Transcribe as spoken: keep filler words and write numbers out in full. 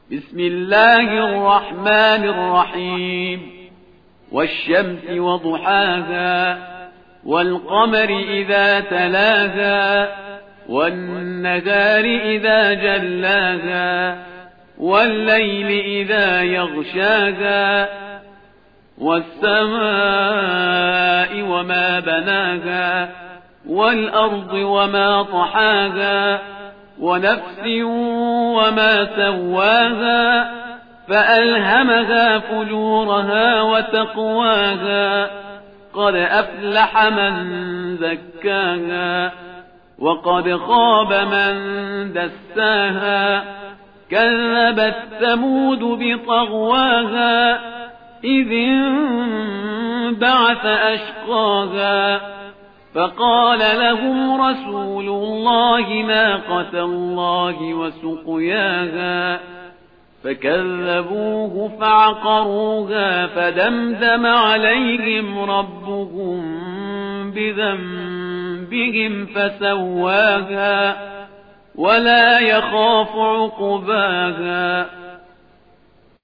بسم الله الرحمن الرحيم والشمس وضحاها والقمر إذا تلاها والنهار إذا جلاها والليل إذا يغشاها والسماء وما بناها والأرض وما طحاها ونفس وما سواها فألهمها فجورها وتقواها قد أفلح من زكاها وقد خاب من دساها كذبت ثمود بطغواها إذ انبعث أشقاها فقال لهم رسول الله ناقة الله وسقياها فكذبوه فعقروها فدمدم عليهم ربهم بذنبهم فسواها ولا يخاف عقباها